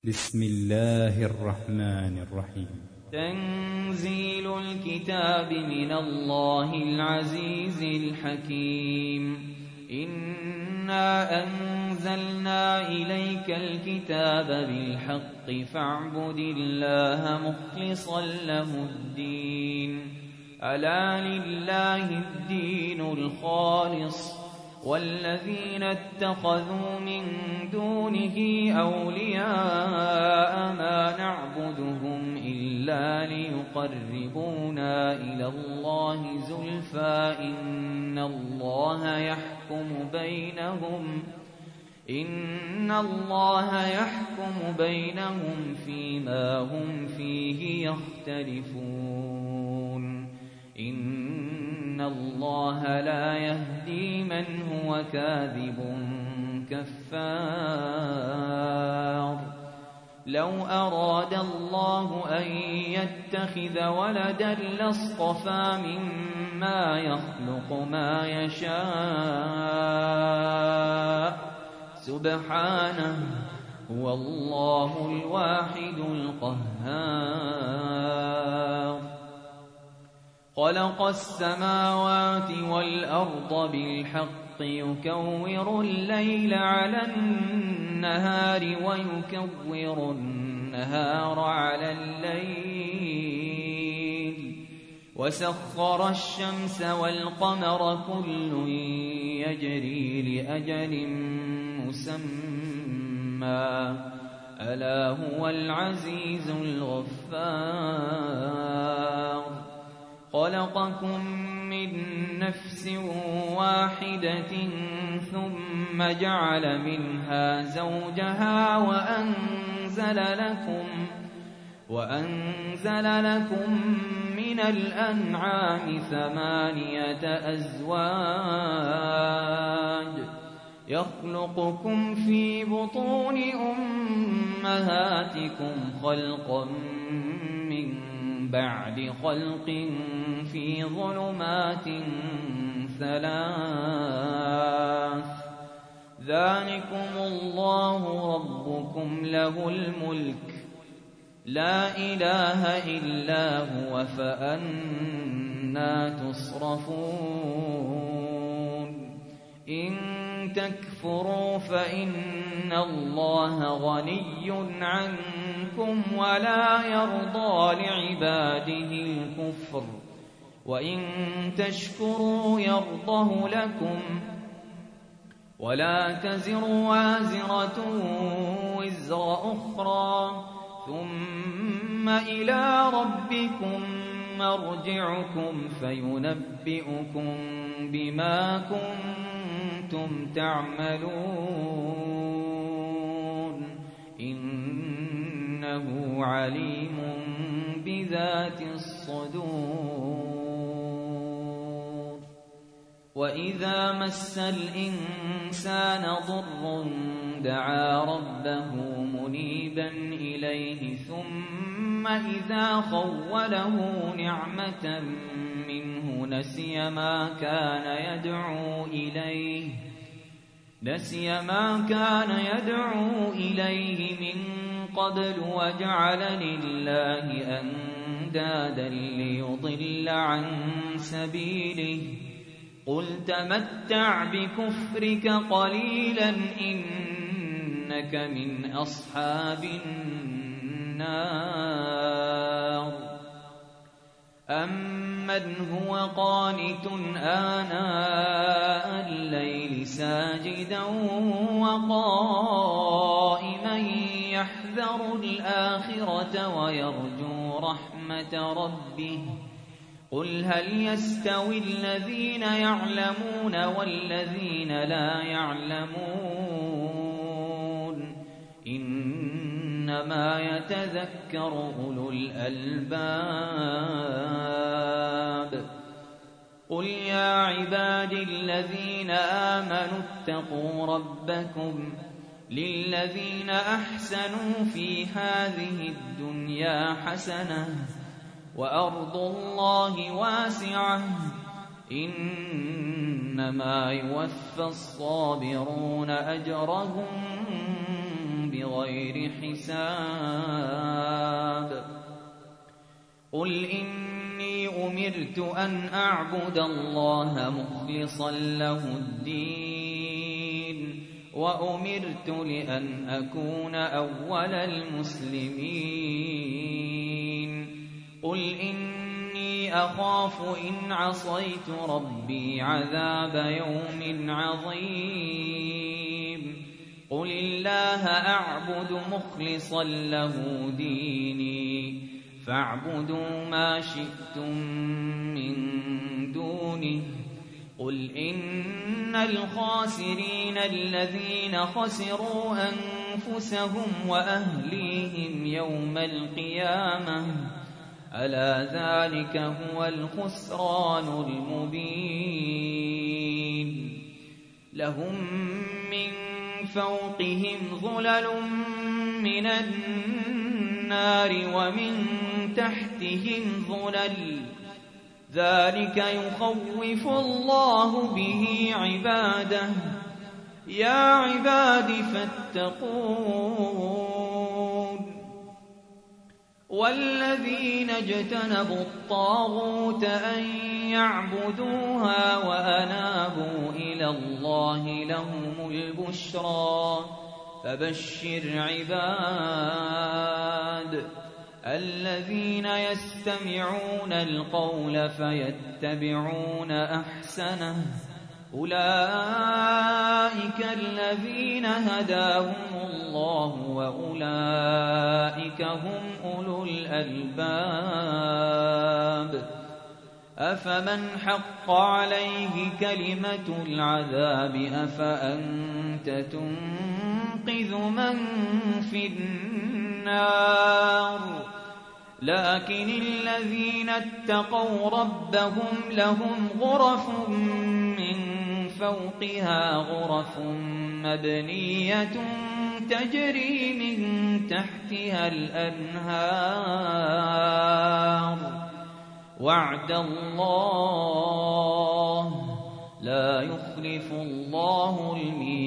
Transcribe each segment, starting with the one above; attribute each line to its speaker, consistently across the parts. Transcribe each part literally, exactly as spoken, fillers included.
Speaker 1: بسم الله الرحمن الرحيم.
Speaker 2: تنزيل الكتاب من الله العزيز الحكيم. إنا أنزلنا إليك الكتاب بالحق فاعبد الله مخلصا له الدين. ألا لله الدين الخالص والذين اتخذوا من دونه أولياء ما نعبدهم إلا ليقربونا إلى الله زلفى إن الله يحكم بينهم إن الله يحكم بينهم فيما هم فيه يختلفون. إن الله لا يهدي من هو كاذب كفار. لو أراد الله أن يتخذ ولدا لاصطفى مما يخلق ما يشاء سبحانه هو الله الواحد القهار. خلق السماوات والأرض بالحق يكور الليل على النهار ويكور النهار على الليل وسخر الشمس والقمر كل يجري لأجل مسمى ألا هو العزيز الغفار. خلقكم من نفس واحدة ثم جعل منها زوجها وأنزل لكم وأنزل لكم من الأنعام ثمانية أزواج يخلقكم في بطون أمهاتكم خلقا من بعد خلق في ظلمات ثلاث ذلكم الله ربكم له الملك لا إله إلا هو فأنى تصرفون. إن تكفروا فإن الله غني عنكم ولا يرضى لعباده الكفر وإن تشكروا يرضه لكم ولا تزر وازرة وزر أخرى ثم إلى ربكم مرجعكم فينبئكم بما كنتم تعملون إنه عليم بذات الصدور. وإذا مس الإنسان ضر دعا ربه منيبا إليه ثم إذا خوله نعمة منه نسي ما كان يدعو إليه نسي ما كان يدعو إليه من قبل وجعل لله أندادا ليضل عن سبيله قل تمتع بكفرك قليلا إنك من أصحاب النار. أمن هو قانت آناء الليل ساجدا وقائما يحذر الآخرة ويرجو رحمة ربه قل هل يستوي الذين يعلمون والذين لا يعلمون إنما يتذكر أولو الألباب. قل يا عبادي الذين آمنوا اتقوا ربكم للذين أحسنوا في هذه الدنيا حسنة وأرض الله واسعة إنما يوفى الصابرون أجرهم بغير حساب قل إني أمرت أن أعبد الله مخلصا له الدين وأمرت لأن أكون أول المسلمين قل إني أخاف إن عصيت ربي عذاب يوم عظيم قل الله أعبد مخلصا له ديني فاعبدوا ما شئتم من دونه قل إن الخاسرين الذين خسروا أنفسهم وأهليهم يوم القيامة ألا ذلك هو الخسران المبين لهم من فوقهم ظلل من النار ومن تحتهم ظلل ذلك يخوف الله به عباده يا عباد فاتقون والذين اجتنبوا الطاغوت أن يعبدوها وأنابوا إلى الله لهم البشرى فبشر عباد الذين يستمعون القول فيتبعون أحسنه أولئك الذين هداهم الله وأولئك هم أولو الألباب أفمن حق عليه كلمة العذاب أفأنت تنقذ من في النار لكن الذين اتقوا ربهم لهم غرف من فوقها غرف مبنية تجري من تحتها الأنهار وعد الله لا يخلف الله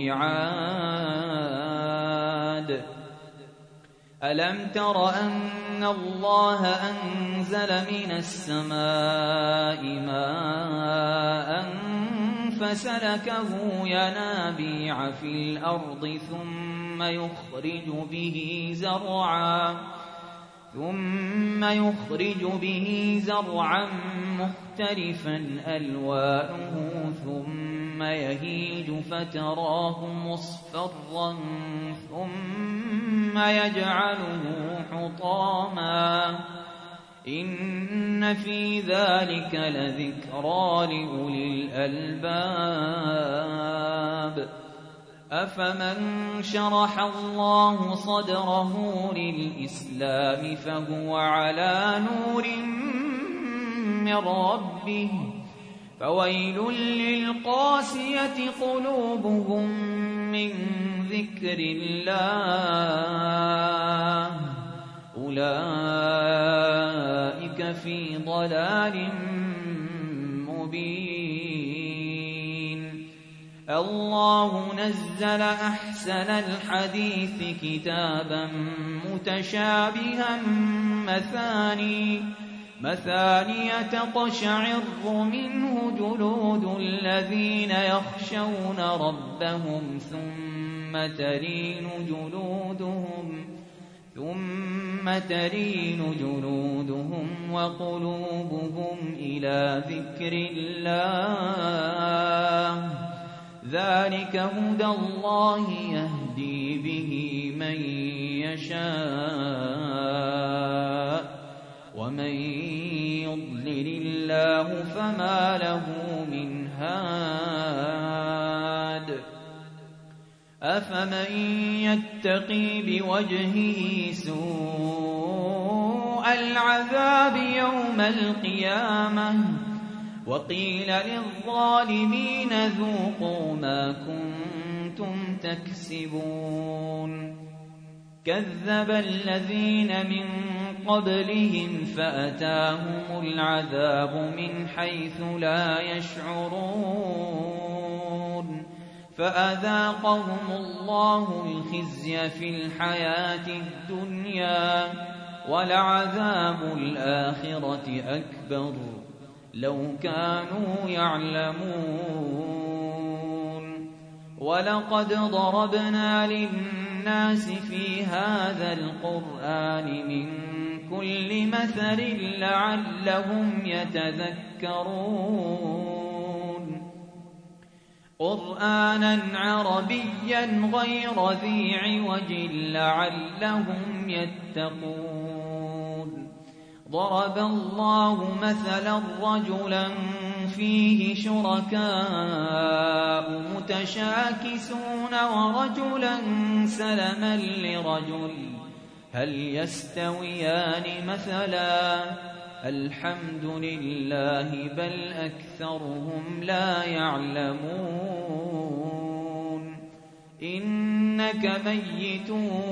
Speaker 2: الميعاد ألم تر أن الله أنزل من السماء ماء فسلكه ينابيع في الأرض ثم يخرج به زرعا ثم يخرج به زرعا مختلفا ألوانه ثم يهيج فتراه مصفرا ثم يجعله حطاما إن في ذلك لذكرى لأولي الألباب أفمن شرح الله صدره للإسلام فهو على نور من ربه فويل للقاسية قلوبهم من ذكر الله أولئك في ضلال مبين الله نزل أحسن الحديث كتابا متشابها مثاني مثاني تقشعر منه جلود الذين يخشون ربهم ثم تلين جلودهم ثم تلين جلودهم وقلوبهم إلى ذكر الله ذلك هدى الله يهدي به من يشاء ومن يضلل الله فما له من هاد أفمن يتقي بوجهه سوء العذاب يوم القيامة وقيل للظالمين ذوقوا ما كنتم تكسبون كذب الذين من قبلهم فأتاهم العذاب من حيث لا يشعرون فأذاقهم الله الخزي في الحياة الدنيا ولعذاب الآخرة أكبر لو كانوا يعلمون ولقد ضربنا للناس في هذا القرآن من كل مثل لعلهم يتذكرون قرآنا عربيا غير ذي عوج لعلهم يتقون ضرب الله مثلا رجلا فيه شركاء متشاكسون ورجلا سلما لرجل هل يستويان مثلا الحمد لله بل أكثرهم لا يعلمون إنك ميت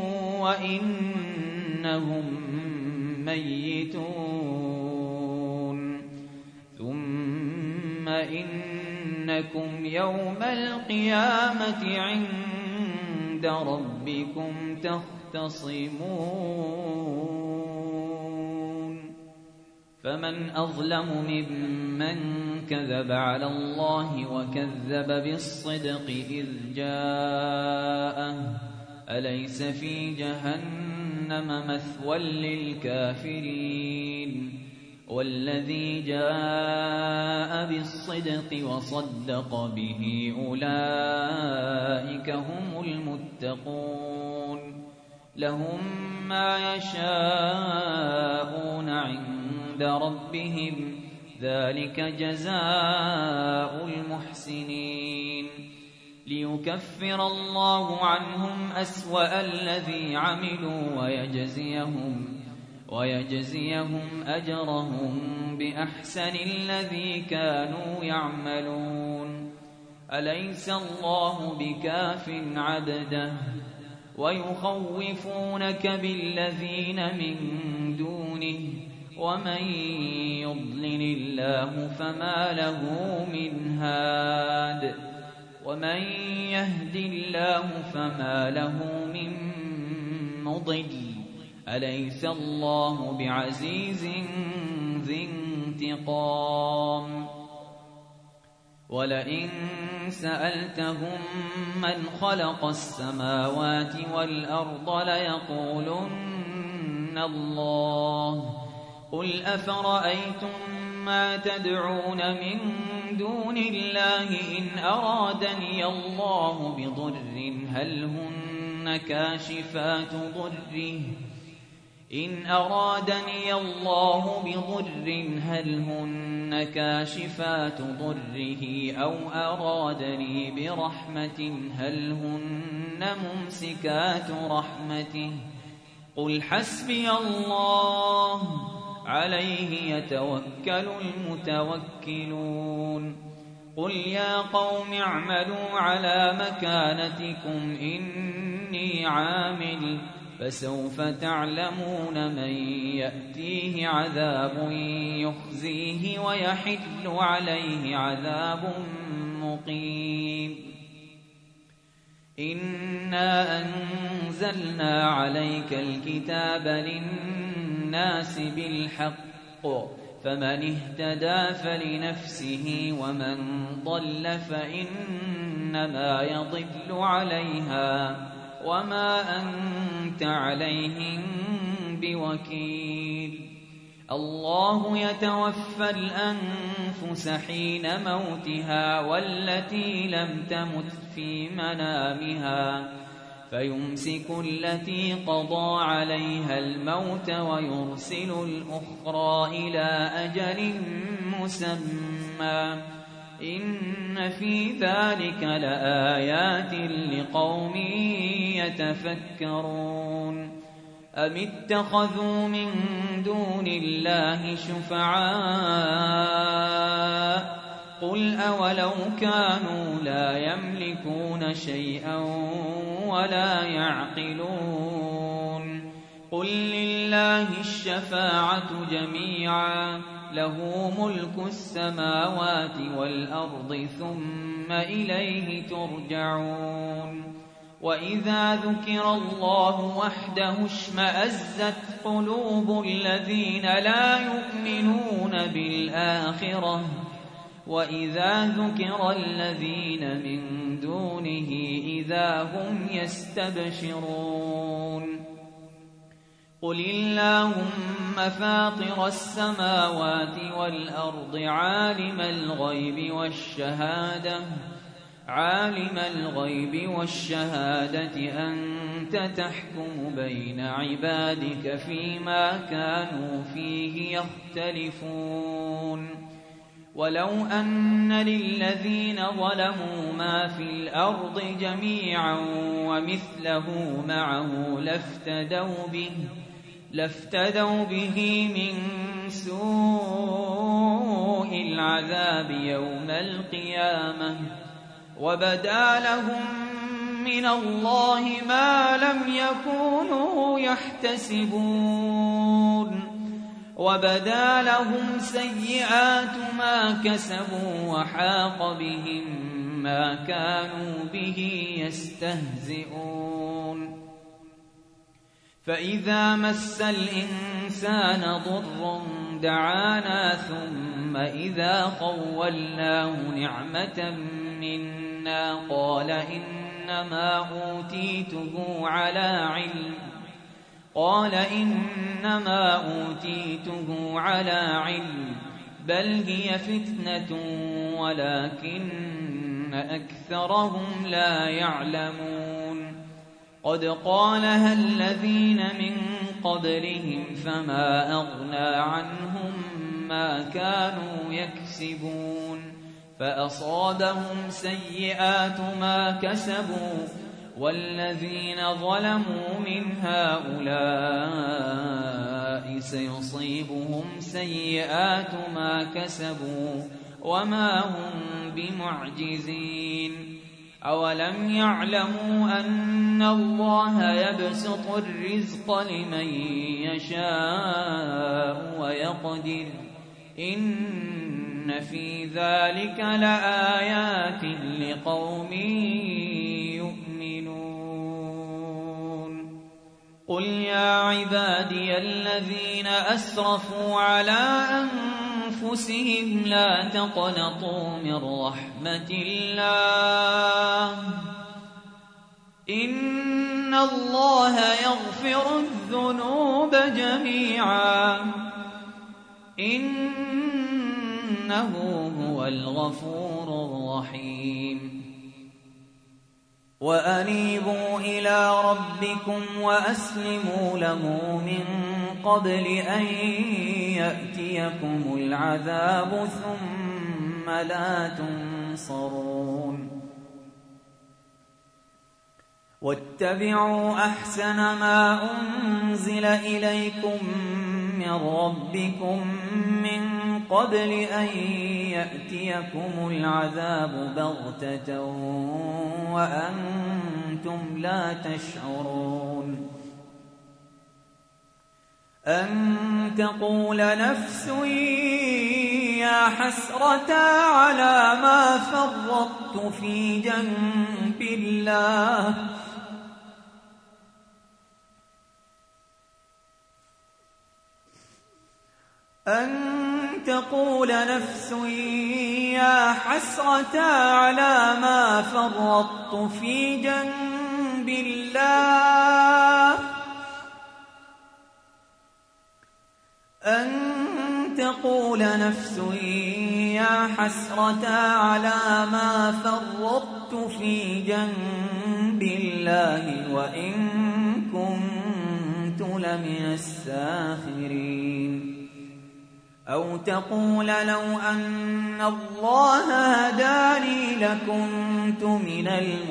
Speaker 2: وإنهم ميتون ثم إنكم يوم القيامة عند ربكم تختصمون فمن أظلم ممن كذب على الله وكذب بالصدق إذ جاءه أليس في جهنم مثوى للكافرين والذي جاء بالصدق وصدق به أولئك هم المتقون لهم ما يشاءون عند ربهم ذلك جزاء المحسنين ليكفر الله عنهم أسوأ الذي عملوا ويجزيهم ويجزيهم أجرهم بأحسن الذي كانوا يعملون أليس الله بكاف عبده ويخوفونك بالذين من دونه ومن يضلل الله فما له من هاد ومن يهد الله فما له من مضل أليس الله بعزيز ذي انتقام ولئن سألتهم من خلق السماوات والأرض ليقولن الله قل أفرأيتم ما تدعون من دون الله إن أرادني الله بضر هل هن كاشفات ضره إن أرادني الله بضر هل هن كاشفات ضره أو أرادني برحمة هل هن ممسكات رحمته قل حسبي الله عليه يتوكل المتوكلون قل يا قوم اعملوا على مكانتكم إني عامل فسوف تعلمون من يأتيه عذاب يخزيه ويحل عليه عذاب مقيم إنا أنزلنا عليك الكتاب للناس بالحق فمن اهتدى فلنفسه ومن ضل فإنما يضل عليها وما أنت عليهم بوكيل الله يتوفى الأنفس حين موتها والتي لم تمت في منامها فيمسك التي قضى عليها الموت ويرسل الأخرى إلى أجل مسمى إن في ذلك لآيات لقوم يتفكرون أم اتخذوا من دون الله شفعاء قل أولو كانوا لا يملكون شيئا ولا يعقلون قل لله الشفاعة جميعا له ملك السماوات والأرض ثم إليه ترجعون وإذا ذكر الله وحده اشمأزت قلوب الذين لا يؤمنون بالآخرة وإذا ذكر الذين من دونه إذا هم يستبشرون قل اللهم فاطر السماوات والأرض عالم الغيب والشهادة عالم الغيب والشهادة أنت تحكم بين عبادك فيما كانوا فيه يختلفون ولو أن للذين ظلموا ما في الأرض جميعا ومثله معه لافتدوا به لافتدوا به من سوء العذاب يوم القيامة وبدا لهم من الله ما لم يكونوا يحتسبون وبدا لهم سيئات ما كسبوا وحاق بهم ما كانوا به يستهزئون فإذا مس الإنسان ضر دعانا ثم إذا خولناه نعمة منا قال إنما أوتيته على علم قال إنما أوتيته على علم بل هي فتنة ولكن أكثرهم لا يعلمون قد قالها الذين من قبلهم فما أغنى عنهم ما كانوا يكسبون فأصابهم سيئات ما كسبوا والذين ظلموا من هؤلاء سيصيبهم سيئات ما كسبوا وما هم بمعجزين أولم يعلموا أن الله يبسط الرزق لمن يشاء ويقدر إن في ذلك لآيات لقوم يؤمنون قل يا عبادي الذين أسرفوا على أنفسهم لا تقنطوا من رحمة الله إن الله يغفر الذنوب جميعا إنه هو الغفور الرحيم وأنيبوا إلى ربكم وأسلموا له من قبل أن يأتيكم العذاب ثم لا تنصرون واتبعوا أحسن ما أنزل إليكم من ربكم من قبل أن يأتيكم العذاب بغتة وأنتم لا تشعرون أن تقول نفس يا حسرة على ما فرطت في جنب الله أن تقول نفس يا حسرة على ما فرطت في جنب الله أن تقول نفس يا حسرة على ما فرطت في جنب الله وإن كنت لمن الساخرين أو تقول لو أن الله هداني لكنت من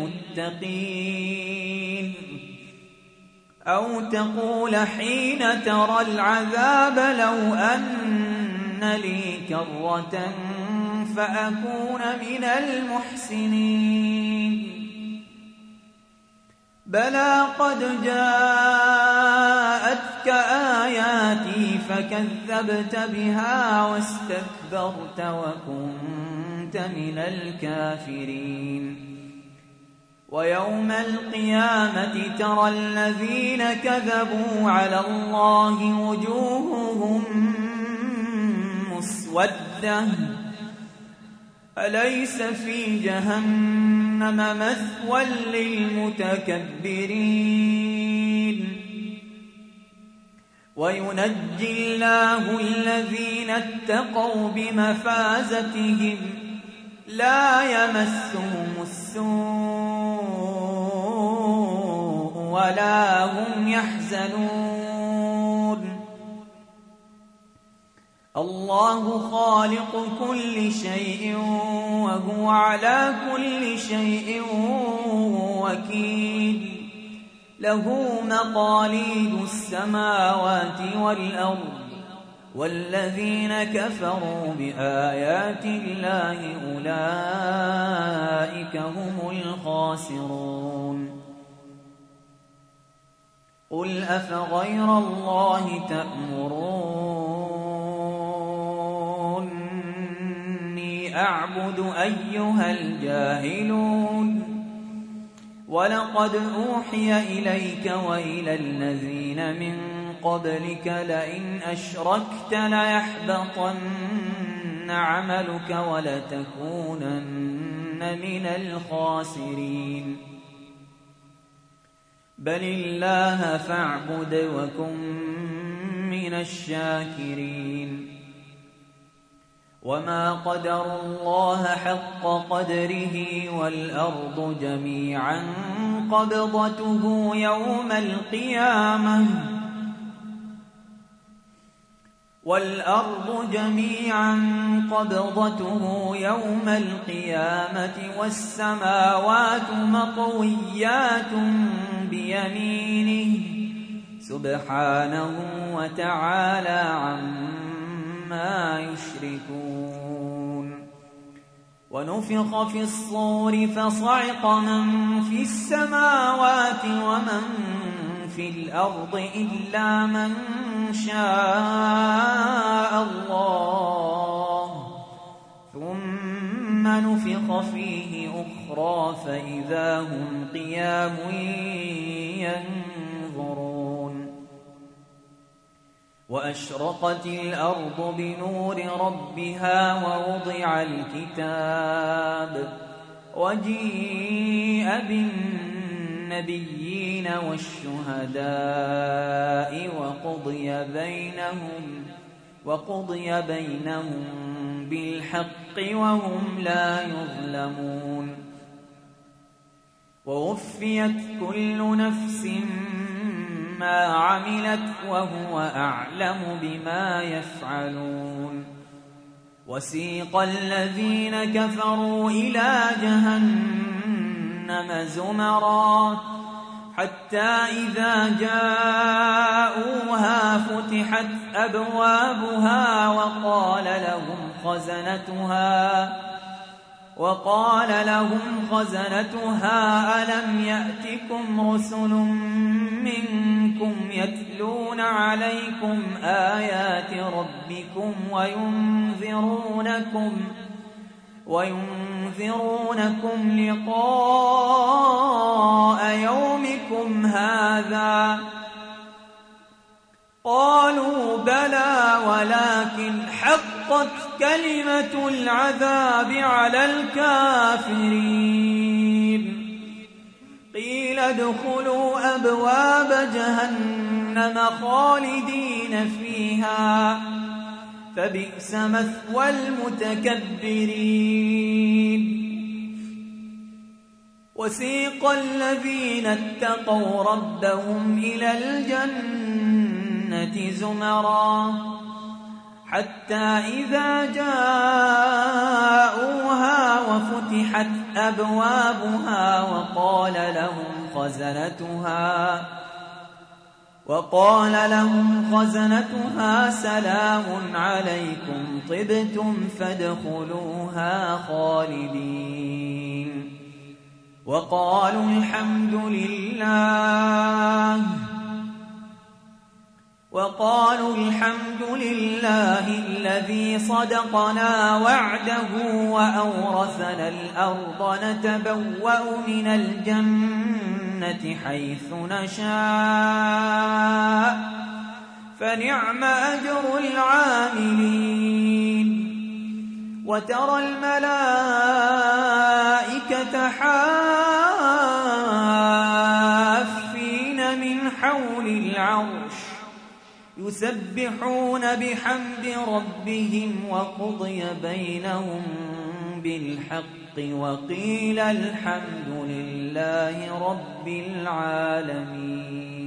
Speaker 2: المتقين أو تقول حين ترى العذاب لو أن لي كرة فأكون من المحسنين بلى قد جاءتك آياتي فكذبت بها واستكبرت وكنت من الكافرين ويوم القيامة ترى الذين كذبوا على الله وجوههم مسودة أليس في جهنم مثوى للمتكبرين وينجي الله الذين اتقوا بمفازتهم لا يمسهم السوء ولا هم يحزنون الله خالق كل شيء وهو على كل شيء وكيل له مقاليد السماوات والأرض والذين كفروا بآيات الله أولئك هم الخاسرون قل أفغير الله تأمروني أعبد أيها الجاهلون ولقد أوحي إليك وإلى الذين من قبلك لئن أشركت ليحبطن عملك ولتكونن من الخاسرين بل الله فاعبد وكن من الشاكرين وما قدروا الله حق قدره والأرض جميعا قبضته يوم القيامة والأرض جميعا قبضته يوم القيامة والسماوات مطويات بيمينه سبحانه وتعالى عما يشركون ونفخ في الصور فصعق من في السماوات ومن في الأرض إلا من شاء الله ثم نفخ فيه أخرى فإذا هم قيام ينظرون وأشرقت الأرض بنور ربها ووضع الكتاب وجيء بالنبيين والشهداء وقضي بينهم وقضي بينهم بالحق وهم لا يظلمون ووفيت كل نفس ما عملت وهو أعلم بما يفعلون وسيق الذين كفروا إلى جهنم زمرا حتى إذا جاءوها فتحت أبوابها وقال لهم خزنتها وقال لهم خزنتها ألم يأتكم رسل منكم يتلون عليكم آيات ربكم وينذرونكم وينذرونكم لقاء يومكم هذا قالوا بلى ولكن حقت كلمة العذاب على الكافرين قيل ادخلوا أبواب جهنم خالدين فيها فبئس مثوى المتكبرين وسيق الذين اتقوا ربهم إلى الجنة زمرا حتى إذا جاءوها وفتحت أبوابها وقال لهم خزنتها وقال لهم خزنتها سلام عليكم طبتم فادخلوها خالدين وقالوا الحمد لله وقالوا الحمد لله الذي صدقنا وعده وأورثنا الأرض نتبوأ من الجنة حيث نشاء فنعم أجر العاملين وترى الملائكة حافين من حول العرش يسبحون بحمد ربهم وقضي بينهم بالحق وقيل الحمد لله رب العالمين.